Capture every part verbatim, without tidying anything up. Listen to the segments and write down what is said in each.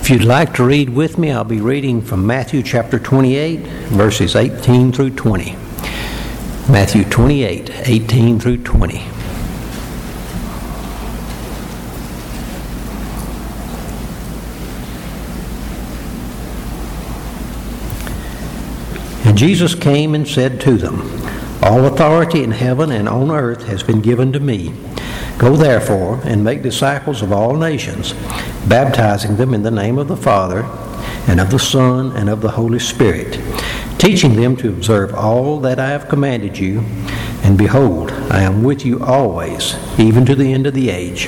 If you'd like to read with me, I'll be reading from Matthew chapter twenty-eight, verses eighteen through twenty. Matthew twenty-eight, eighteen through twenty. And Jesus came and said to them, "All authority in heaven and on earth has been given to me. Go therefore and make disciples of all nations, baptizing them in the name of the Father, and of the Son, and of the Holy Spirit, teaching them to observe all that I have commanded you. And behold, I am with you always, even to the end of the age."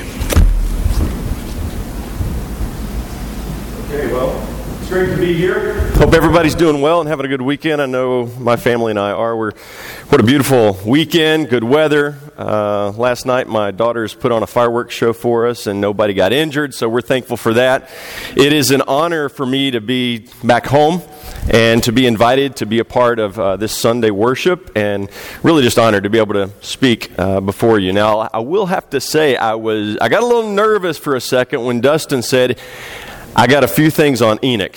Okay, well, it's great to be here. Hope everybody's doing well and having a good weekend. I know my family and I are. We're what a beautiful weekend, good weather. Uh, last night my daughters put on a fireworks show for us and nobody got injured, so we're thankful for that. It is an honor for me to be back home and to be invited to be a part of uh, this Sunday worship, and really just honored to be able to speak uh, before you. Now, I will have to say I was I got a little nervous for a second when Dustin said, "I got a few things on Enoch."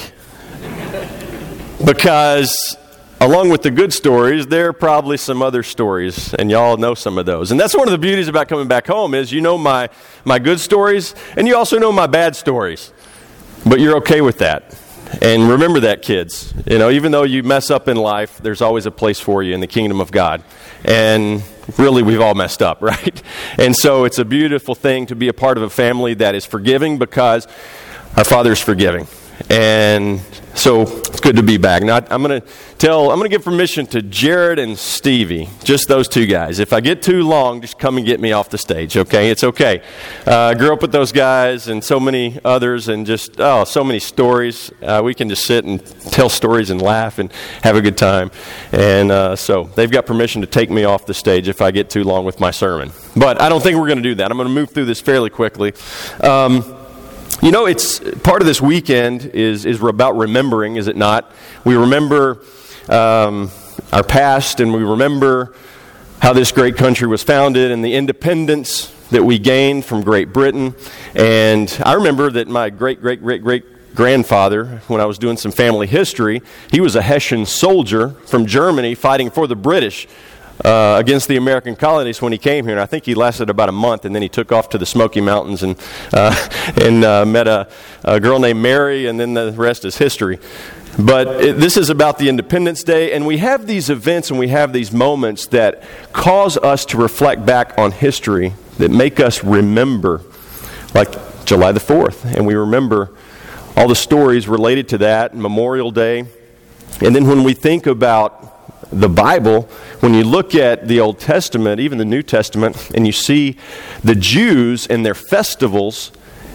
Because along with the good stories, there are probably some other stories, and y'all know some of those. And that's one of the beauties about coming back home is you know my, my good stories, and you also know my bad stories. But you're okay with that. And remember that, kids. You know, even though you mess up in life, there's always a place for you in the kingdom of God. And really, we've all messed up, right? And so it's a beautiful thing to be a part of a family that is forgiving because our Father is forgiving. And so it's good to be back. Now, I'm going to tell, I'm going to give permission to Jared and Stevie, just those two guys. If I get too long, just come and get me off the stage, okay? It's okay. Uh, I grew up with those guys and so many others and just, oh, so many stories. Uh, we can just sit and tell stories and laugh and have a good time. And uh, so they've got permission to take me off the stage if I get too long with my sermon. But I don't think we're going to do that. I'm going to move through this fairly quickly. Um You know, it's part of this weekend is is about remembering, is it not? We remember um, our past, and we remember how this great country was founded and the independence that we gained from Great Britain. And I remember that my great, great, great, great grandfather, when I was doing some family history, he was a Hessian soldier from Germany fighting for the British Uh, against the American colonies when he came here, and I think he lasted about a month, and then he took off to the Smoky Mountains and uh, and uh, met a, a girl named Mary, and then the rest is history. But it, this is about the Independence Day, and we have these events and we have these moments that cause us to reflect back on history, that make us remember, like July the fourth, and we remember all the stories related to that, Memorial Day. And then when we think about the Bible, when you look at the Old Testament, even the New Testament, and you see the Jews and their festivals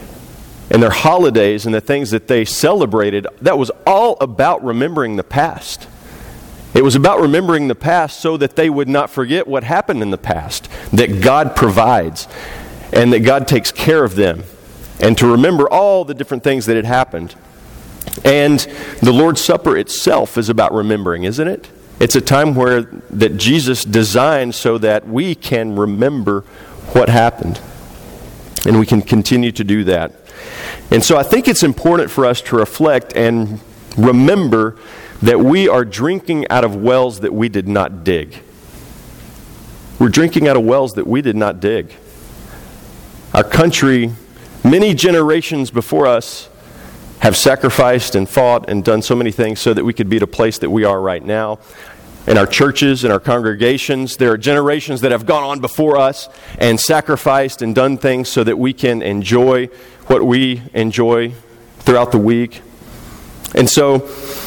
and their holidays and the things that they celebrated, that was all about remembering the past. It was about remembering the past so that they would not forget what happened in the past, that God provides and that God takes care of them, and to remember all the different things that had happened. And the Lord's Supper itself is about remembering, isn't it? It's a time where that Jesus designed so that we can remember what happened. And we can continue to do that. And so I think it's important for us to reflect and remember that we are drinking out of wells that we did not dig. We're drinking out of wells that we did not dig. Our country, many generations before us, have sacrificed and fought and done so many things so that we could be at a place that we are right now. In our churches, in our congregations, there are generations that have gone on before us and sacrificed and done things so that we can enjoy what we enjoy throughout the week. And so,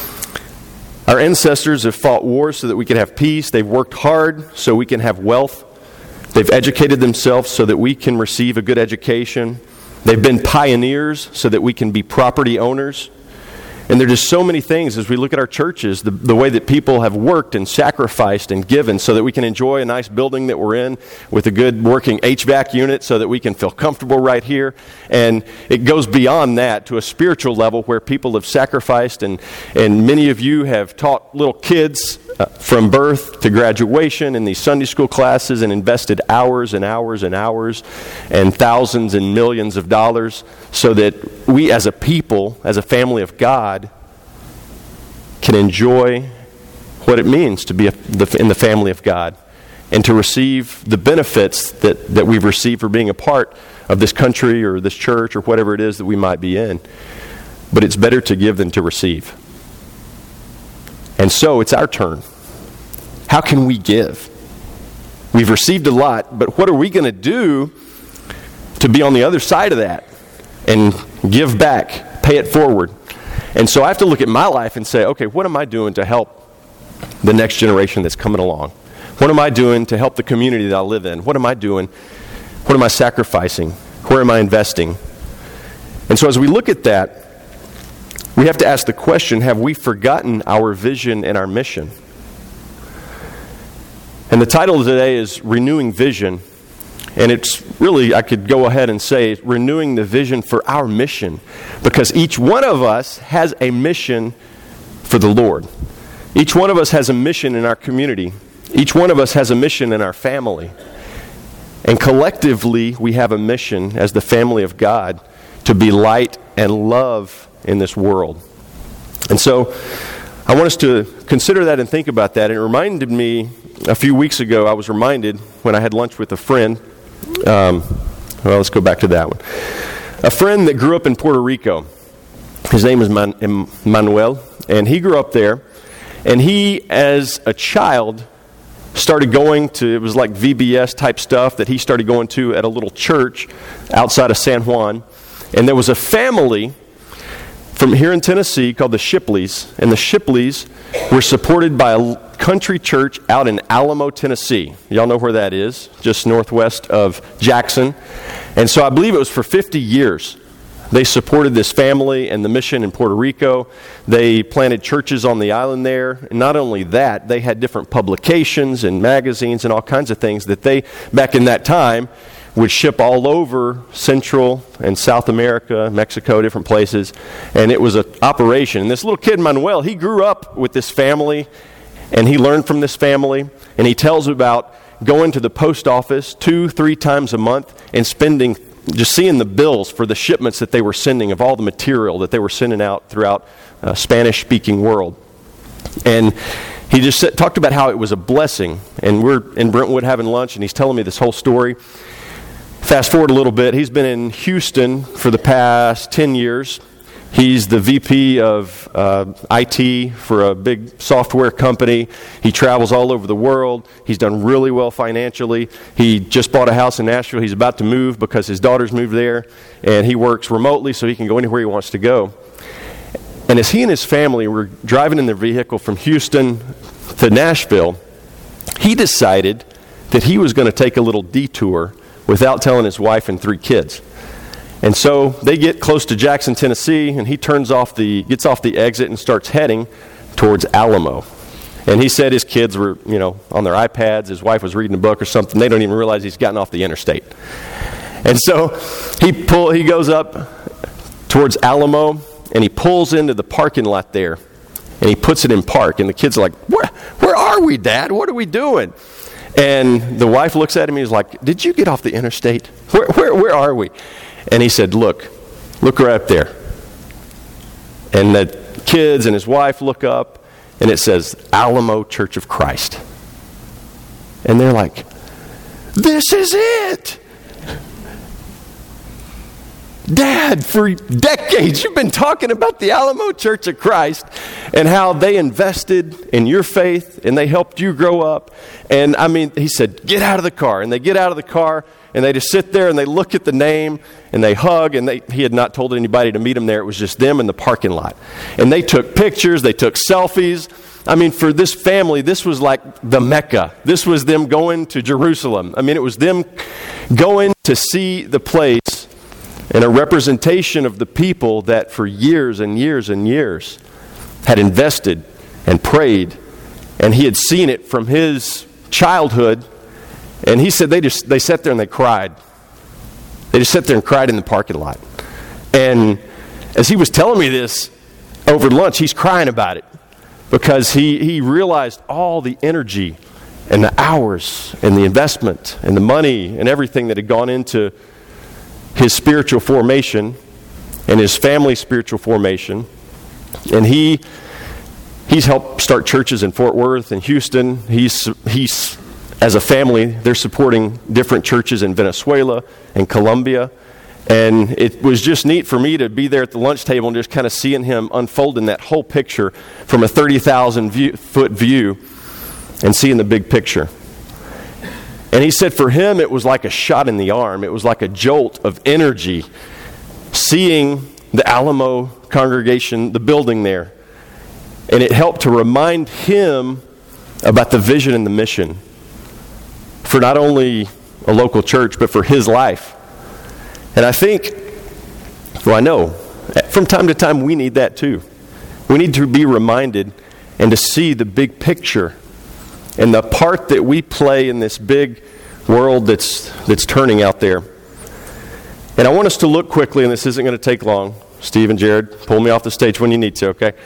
our ancestors have fought wars so that we could have peace. They've worked hard so we can have wealth. They've educated themselves so that we can receive a good education. They've been pioneers so that we can be property owners. And there are just so many things as we look at our churches, the, the way that people have worked and sacrificed and given so that we can enjoy a nice building that we're in with a good working H V A C unit so that we can feel comfortable right here. And it goes beyond that to a spiritual level where people have sacrificed, and, and many of you have taught little kids uh, from birth to graduation in these Sunday school classes and invested hours and hours and hours and thousands and millions of dollars so that we as a people, as a family of God, can enjoy what it means to be a, the, in the family of God and to receive the benefits that, that we've received for being a part of this country or this church or whatever it is that we might be in. But it's better to give than to receive. And so it's our turn. How can we give? We've received a lot, but what are we going to do to be on the other side of that and give back, pay it forward? And so I have to look at my life and say, okay, what am I doing to help the next generation that's coming along? What am I doing to help the community that I live in? What am I doing? What am I sacrificing? Where am I investing? And so as we look at that, we have to ask the question, have we forgotten our vision and our mission? And the title today is Renewing Vision. And it's really, I could go ahead and say, renewing the vision for our mission. Because each one of us has a mission for the Lord. Each one of us has a mission in our community. Each one of us has a mission in our family. And collectively, we have a mission as the family of God to be light and love in this world. And so I want us to consider that and think about that. And it reminded me, a few weeks ago, I was reminded when I had lunch with a friend. Um, well, let's go back to that one. A friend that grew up in Puerto Rico. His name is Man- Manuel, and he grew up there. And he, as a child, started going to, it was like V B S type stuff that he started going to at a little church outside of San Juan. And there was a family from here in Tennessee called the Shipleys, and the Shipleys were supported by a country church out in Alamo, Tennessee. Y'all know where that is, just northwest of Jackson. And so I believe it was for fifty years. They supported this family and the mission in Puerto Rico. They planted churches on the island there. And not only that, they had different publications and magazines and all kinds of things that they, back in that time, would ship all over Central and South America, Mexico, different places. And it was an operation. And this little kid, Manuel, he grew up with this family, and he learned from this family. And he tells about going to the post office two, three times a month and spending, just seeing the bills for the shipments that they were sending of all the material that they were sending out throughout uh, Spanish-speaking world. And he just said, talked about how it was a blessing. And we're in Brentwood having lunch, and he's telling me this whole story. Fast forward a little bit, he's been in Houston for the past ten years. He's the V P of uh, I T for a big software company. He travels all over the world. He's done really well financially. He just bought a house in Nashville. He's about to move because his daughter's moved there. And he works remotely so he can go anywhere he wants to go. And as he and his family were driving in their vehicle from Houston to Nashville, he decided that he was going to take a little detour without telling his wife and three kids. And so they get close to Jackson, Tennessee, and he turns off the, gets off the exit and starts heading towards Alamo. And he said his kids were, you know, on their iPads. His wife was reading a book or something. They don't even realize he's gotten off the interstate. And so he pull, he goes up towards Alamo, and he pulls into the parking lot there, and he puts it in park. And the kids are like, where, where are we, Dad? What are we doing? And the wife looks at him and he's like, did you get off the interstate? Where, where, where are we? And he said, look, look right up there. And the kids and his wife look up, and it says, Alamo Church of Christ. And they're like, this is it! Dad, for decades you've been talking about the Alamo Church of Christ and how they invested in your faith and they helped you grow up. And I mean, he said, get out of the car. And they get out of the car and they just sit there and they look at the name and they hug. And they, he had not told anybody to meet him there. It was just them in the parking lot. And they took pictures. They took selfies. I mean, for this family, this was like the Mecca. This was them going to Jerusalem. I mean, it was them going to see the place and a representation of the people that for years and years and years had invested and prayed, and he had seen it from his childhood. And he said they just they sat there and they cried. They just sat there and cried in the parking lot. And as he was telling me this over lunch, he's crying about it because he, he realized all the energy and the hours and the investment and the money and everything that had gone into his spiritual formation and his family's spiritual formation. And he he's helped start churches in Fort Worth and Houston. He's he's as a family, they're supporting different churches in Venezuela and Colombia. And it was just neat for me to be there at the lunch table and just kind of seeing him unfolding that whole picture from a thirty thousand foot view and seeing the big picture. And he said for him it was like a shot in the arm. It was like a jolt of energy seeing the Alamo congregation, the building there. And it helped to remind him about the vision and the mission for not only a local church, but for his life. And I think, well, I know, from time to time we need that too. We need to be reminded and to see the big picture and the part that we play in this big world that's that's turning out there. And I want us to look quickly, and this isn't going to take long. Steve and Jared, pull me off the stage when you need to, okay?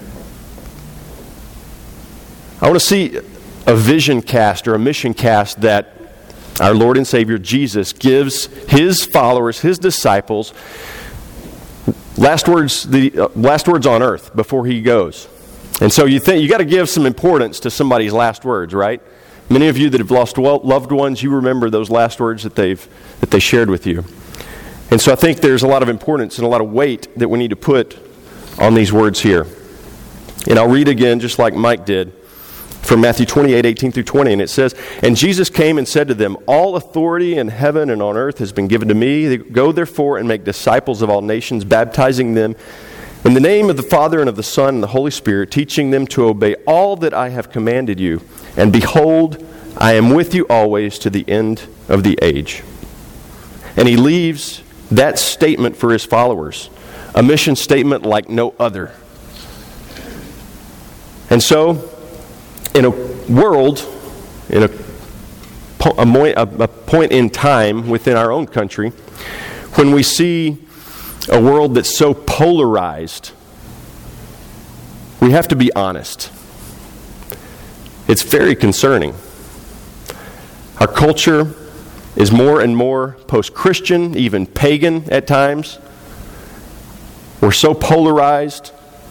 I want to see a vision cast or a mission cast that our Lord and Savior Jesus gives his followers, his disciples, last words, the uh, last words on earth before he goes. And so you think you got to give some importance to somebody's last words, right? Many of you that have lost loved ones, you remember those last words that they've that they shared with you. And so I think there's a lot of importance and a lot of weight that we need to put on these words here. And I'll read again, just like Mike did, from Matthew twenty-eight, eighteen through twenty. And it says, "And Jesus came and said to them, All authority in heaven and on earth has been given to me. Go therefore and make disciples of all nations, baptizing them in the name of the Father and of the Son and the Holy Spirit, teaching them to obey all that I have commanded you. And behold, I am with you always to the end of the age." And he leaves that statement for his followers, a mission statement like no other. And so, in a world, in a, a, a point in time within our own country, when we see a world that's so polarized, we have to be honest. It's very concerning. Our culture is more and more post-Christian, even pagan at times. We're so polarized.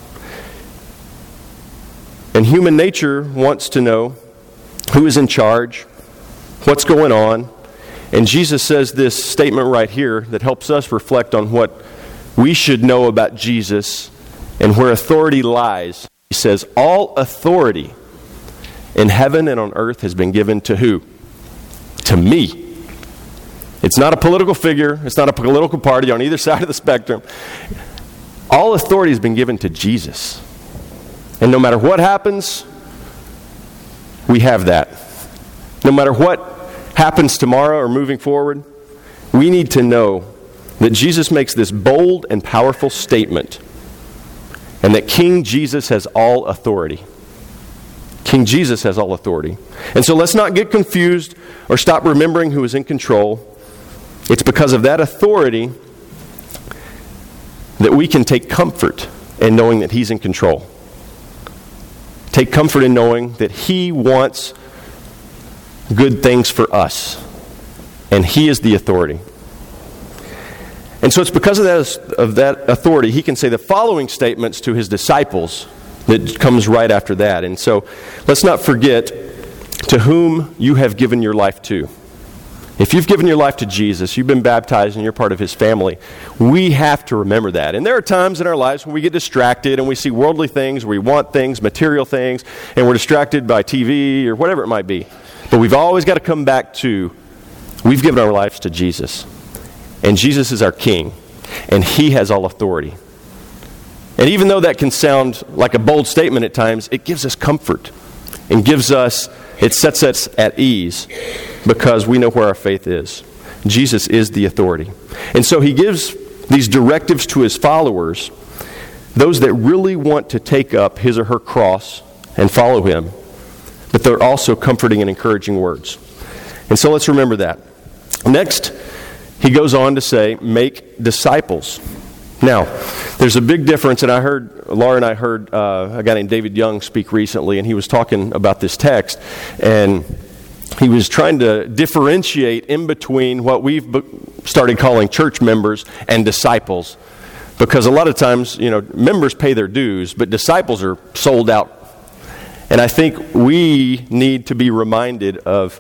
And human nature wants to know who is in charge, what's going on. And Jesus says this statement right here that helps us reflect on what we should know about Jesus and where authority lies. He says, all authority in heaven and on earth has been given to who? To me. It's not a political figure. It's not a political party on either side of the spectrum. All authority has been given to Jesus. And no matter what happens, we have that. No matter what happens tomorrow or moving forward, we need to know that Jesus makes this bold and powerful statement, and that King Jesus has all authority. King Jesus has all authority. And so let's not get confused or stop remembering who is in control. It's because of that authority that we can take comfort in knowing that he's in control. Take comfort in knowing that he wants good things for us. And he is the authority. And so it's because of that, of that authority, he can say the following statements to his disciples that comes right after that. And so let's not forget to whom you have given your life to. If you've given your life to Jesus, you've been baptized and you're part of his family, we have to remember that. And there are times in our lives when we get distracted and we see worldly things, we want things, material things, and we're distracted by T V or whatever it might be. But we've always got to come back to, we've given our lives to Jesus. And Jesus is our King. And he has all authority. And even though that can sound like a bold statement at times, it gives us comfort. And gives us, it sets us at ease. Because we know where our faith is. Jesus is the authority. And so he gives these directives to his followers, those that really want to take up his or her cross and follow him. But they're also comforting and encouraging words. And so let's remember that. Next, he goes on to say, make disciples. Now, there's a big difference, and I heard, Laura and I heard uh, a guy named David Young speak recently, and he was talking about this text, and he was trying to differentiate in between what we've started calling church members and disciples. Because a lot of times, you know, members pay their dues, but disciples are sold out. And I think we need to be reminded of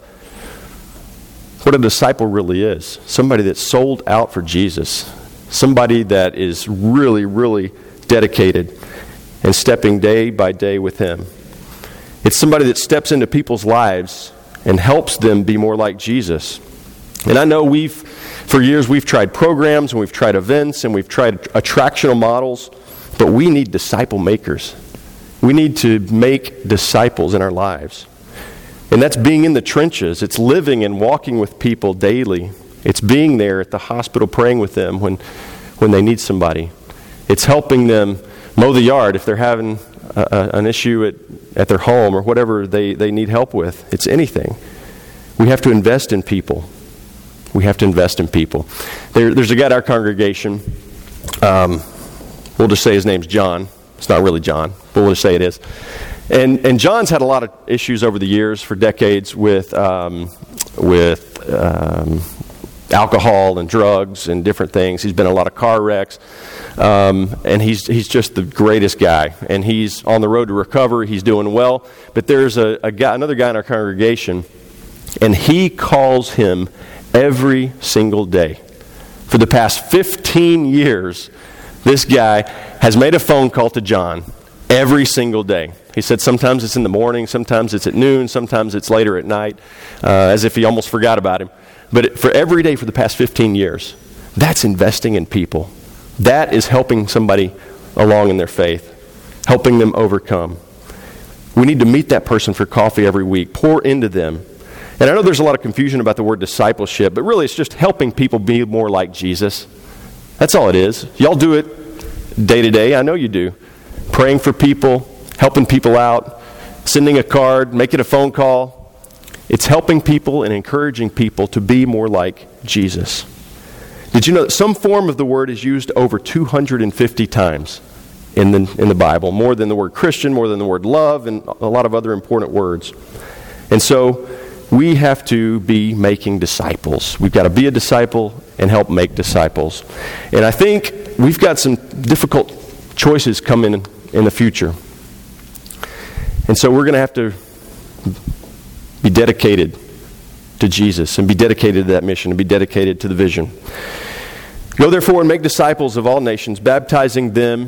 what a disciple really is. Somebody that's sold out for Jesus. Somebody that is really, really dedicated and stepping day by day with Him. It's somebody that steps into people's lives and helps them be more like Jesus. And I know we've, for years, we've tried programs and we've tried events and we've tried attractional models, but we need disciple makers. We need to make disciples in our lives. And that's being in the trenches. It's living and walking with people daily. It's being there at the hospital praying with them when, when they need somebody. It's helping them mow the yard if they're having a, a, an issue at, at their home or whatever they, they need help with. It's anything. We have to invest in people. We have to invest in people. There, there's a guy at our congregation, um, we'll just say his name's John. It's not really John, but we'll just say it is. And and John's had a lot of issues over the years, for decades, with um, with um, alcohol and drugs and different things. He's been in a lot of car wrecks, um, and he's he's just the greatest guy. And he's on the road to recovery. He's doing well. But there's a, a guy, another guy in our congregation, and he calls him every single day. For the past fifteen years, this guy has made a phone call to John every single day. He said sometimes it's in the morning, sometimes it's at noon, sometimes it's later at night, uh, as if he almost forgot about him. But it, for every day for the past fifteen years, that's investing in people. That is helping somebody along in their faith, helping them overcome. We need to meet that person for coffee every week, pour into them. And I know there's a lot of confusion about the word discipleship, but really it's just helping people be more like Jesus. That's all it is. Y'all do it day to day. I know you do. Praying for people, helping people out, sending a card, making a phone call. It's helping people and encouraging people to be more like Jesus. Did you know that some form of the word is used over two hundred fifty times in the, in the Bible? More than the word Christian, more than the word love, and a lot of other important words. And so we have to be making disciples. We've got to be a disciple and help make disciples. And I think we've got some difficult choices coming in the future. And so we're going to have to be dedicated to Jesus and be dedicated to that mission and be dedicated to the vision. Go therefore and make disciples of all nations, baptizing them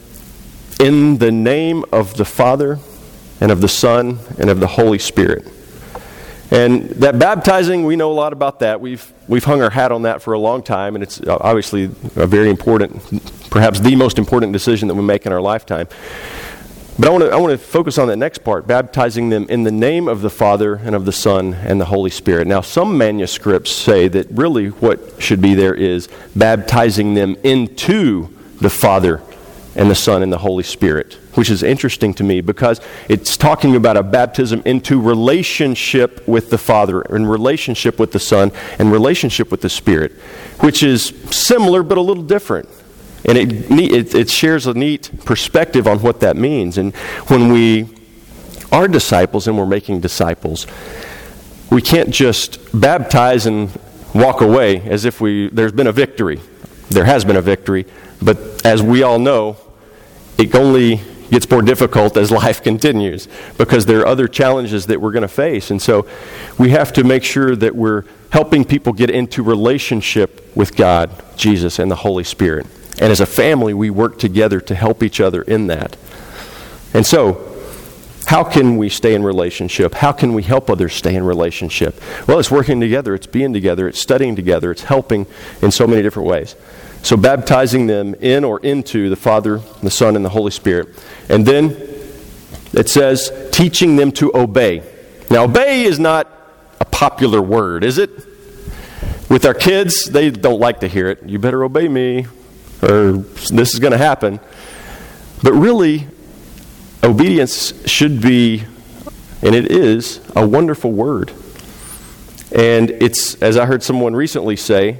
in the name of the Father and of the Son and of the Holy Spirit. And that baptizing, we know a lot about that. We've we've hung our hat on that for a long time, and it's obviously a very important, perhaps the most important decision that we make in our lifetime. But I want to I want to focus on that next part, baptizing them in the name of the Father and of the Son and the Holy Spirit. Now, some manuscripts say that really what should be there is baptizing them into the Father and the Son and the Holy Spirit, which is interesting to me because it's talking about a baptism into relationship with the Father and relationship with the Son and relationship with the Spirit, which is similar but a little different. And it, it, it shares a neat perspective on what that means. And when we are disciples and we're making disciples, we can't just baptize and walk away as if we there's been a victory. There has been a victory, but as we all know, it only gets more difficult as life continues because there are other challenges that we're going to face. And so we have to make sure that we're helping people get into relationship with God, Jesus, and the Holy Spirit. And as a family, we work together to help each other in that. And so, how can we stay in relationship? How can we help others stay in relationship? Well, it's working together, it's being together, it's studying together, it's helping in so many different ways. So baptizing them in or into the Father, the Son, and the Holy Spirit. And then it says, teaching them to obey. Now, obey is not a popular word, is it? With our kids, they don't like to hear it. You better obey me, or this is going to happen. But really, obedience should be, and it is, a wonderful word. And it's, as I heard someone recently say,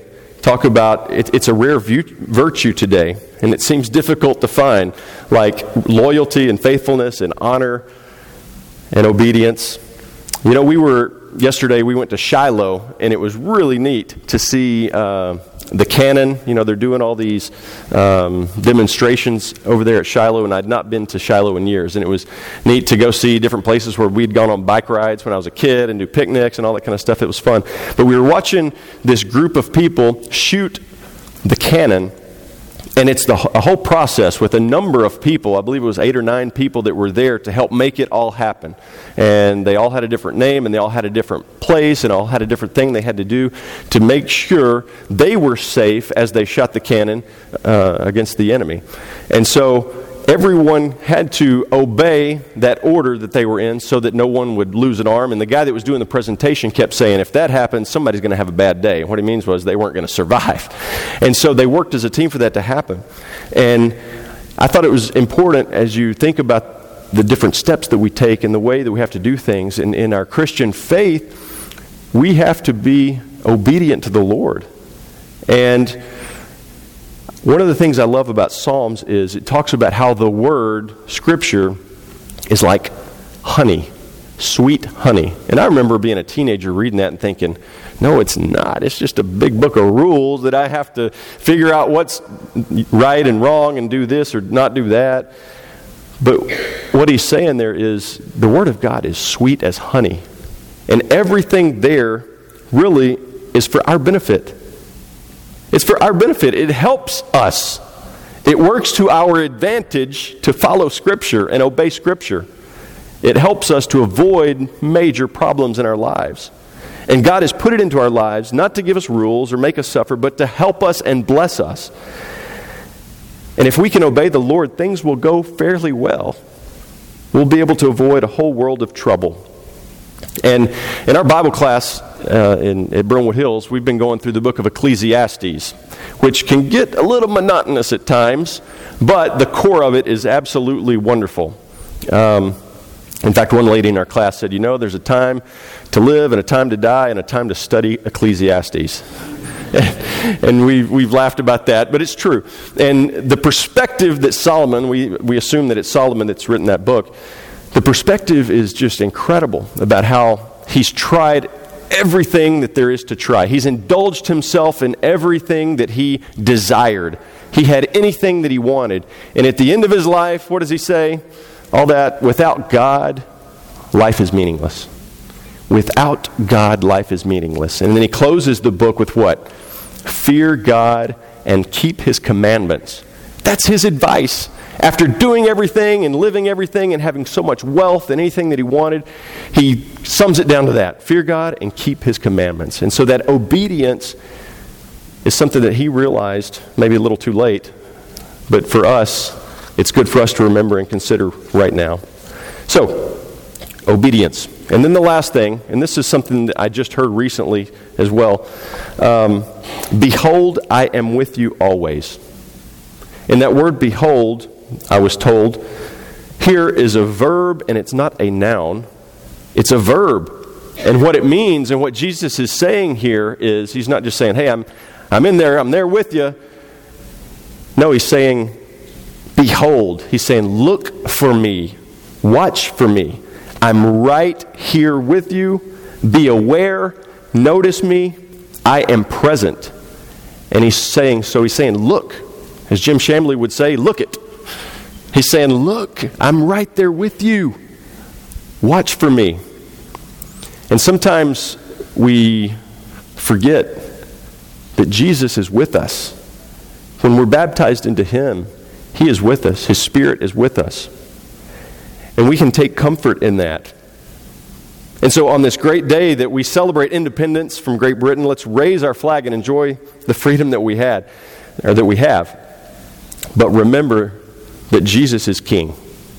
talk about it, it's a rare view, virtue today, and it seems difficult to find, like loyalty and faithfulness and honor and obedience. You know, we were, yesterday we went to Shiloh, and it was really neat to see uh, the cannon. You know, they're doing all these um, demonstrations over there at Shiloh, and I'd not been to Shiloh in years, and it was neat to go see different places where we'd gone on bike rides when I was a kid and do picnics and all that kind of stuff. It was fun. But we were watching this group of people shoot the cannon, and it's the, a whole process with a number of people. I believe it was eight or nine people that were there to help make it all happen. And they all had a different name, and they all had a different place, and all had a different thing they had to do to make sure they were safe as they shot the cannon uh, against the enemy. And so everyone had to obey that order that they were in so that no one would lose an arm. And the guy that was doing the presentation kept saying, if that happens, somebody's going to have a bad day. And what he means was they weren't going to survive. And so they worked as a team for that to happen. And I thought it was important as you think about the different steps that we take and the way that we have to do things. In, in our Christian faith, we have to be obedient to the Lord. And one of the things I love about Psalms is it talks about how the word, Scripture, is like honey, sweet honey. And I remember being a teenager reading that and thinking, no, it's not. It's just a big book of rules that I have to figure out what's right and wrong and do this or not do that. But what he's saying there is the Word of God is sweet as honey. And everything there really is for our benefit. It's for our benefit. It helps us. It works to our advantage to follow Scripture and obey Scripture. It helps us to avoid major problems in our lives. And God has put it into our lives not to give us rules or make us suffer, but to help us and bless us. And if we can obey the Lord, things will go fairly well. We'll be able to avoid a whole world of trouble. And in our Bible class uh, in, at Brentwood Hills, we've been going through the book of Ecclesiastes, which can get a little monotonous at times, but the core of it is absolutely wonderful. Um, in fact, one lady in our class said, you know, there's a time to live and a time to die and a time to study Ecclesiastes. And we've, we've laughed about that, but it's true. And the perspective that Solomon, we, we assume that it's Solomon that's written that book, the perspective is just incredible about how he's tried everything that there is to try. He's indulged himself in everything that he desired. He had anything that he wanted. And at the end of his life, what does he say? All that, without God, life is meaningless. Without God, life is meaningless. And then he closes the book with what? Fear God and keep His commandments. That's his advice. After doing everything and living everything and having so much wealth and anything that he wanted, he sums it down to that. Fear God and keep His commandments. And so that obedience is something that he realized maybe a little too late. But for us, it's good for us to remember and consider right now. So, obedience. And then the last thing, and this is something that I just heard recently as well. Um, behold, I am with you always. And that word behold, I was told, here is a verb and it's not a noun. It's a verb. And what it means and what Jesus is saying here is, He's not just saying, hey, I'm, I'm in there, I'm there with you. No, He's saying, behold. He's saying, look for me. Watch for me. I'm right here with you. Be aware. Notice me. I am present. And he's saying, so he's saying, look. As Jim Shamley would say, look it. He's saying, look, I'm right there with you. Watch for me. And sometimes we forget that Jesus is with us. When we're baptized into Him, He is with us. His Spirit is with us. And we can take comfort in that. And so on this great day that we celebrate independence from Great Britain, let's raise our flag and enjoy the freedom that we had, or that we have. But remember that Jesus is King.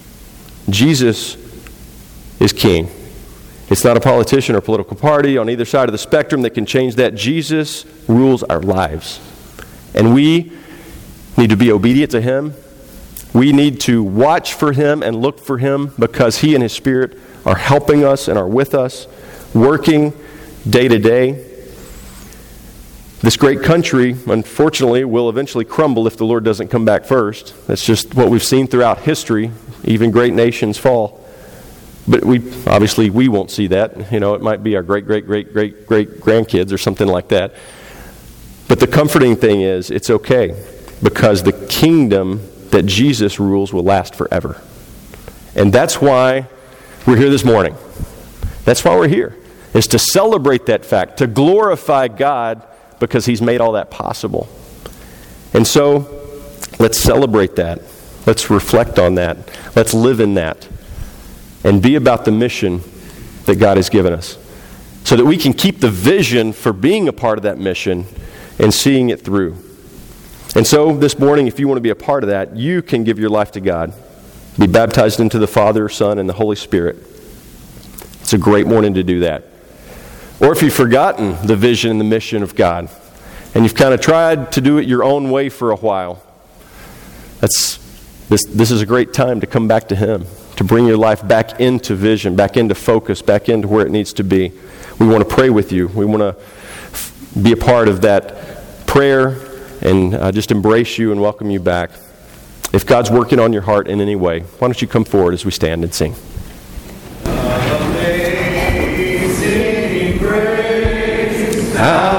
Jesus is King. It's not a politician or political party on either side of the spectrum that can change that. Jesus rules our lives. And we need to be obedient to Him. We need to watch for Him and look for Him because He and His Spirit are helping us and are with us, working day to day. This great country, unfortunately, will eventually crumble if the Lord doesn't come back first. That's just what we've seen throughout history. Even great nations fall. But we obviously we won't see that. You know, it might be our great, great, great, great, great grandkids or something like that. But the comforting thing is, it's okay, because the kingdom that Jesus rules will last forever. And that's why we're here this morning. That's why we're here, is to celebrate that fact, to glorify God, because He's made all that possible. And so, let's celebrate that. Let's reflect on that. Let's live in that. And be about the mission that God has given us, so that we can keep the vision for being a part of that mission and seeing it through. And so this morning, if you want to be a part of that, you can give your life to God. Be baptized into the Father, Son, and the Holy Spirit. It's a great morning to do that. Or if you've forgotten the vision and the mission of God, and you've kind of tried to do it your own way for a while, that's this, this is a great time to come back to Him, to bring your life back into vision, back into focus, back into where it needs to be. We want to pray with you. We want to f- be a part of that prayer and uh, just embrace you and welcome you back. If God's working on your heart in any way, why don't you come forward as we stand and sing. Amazing grace, how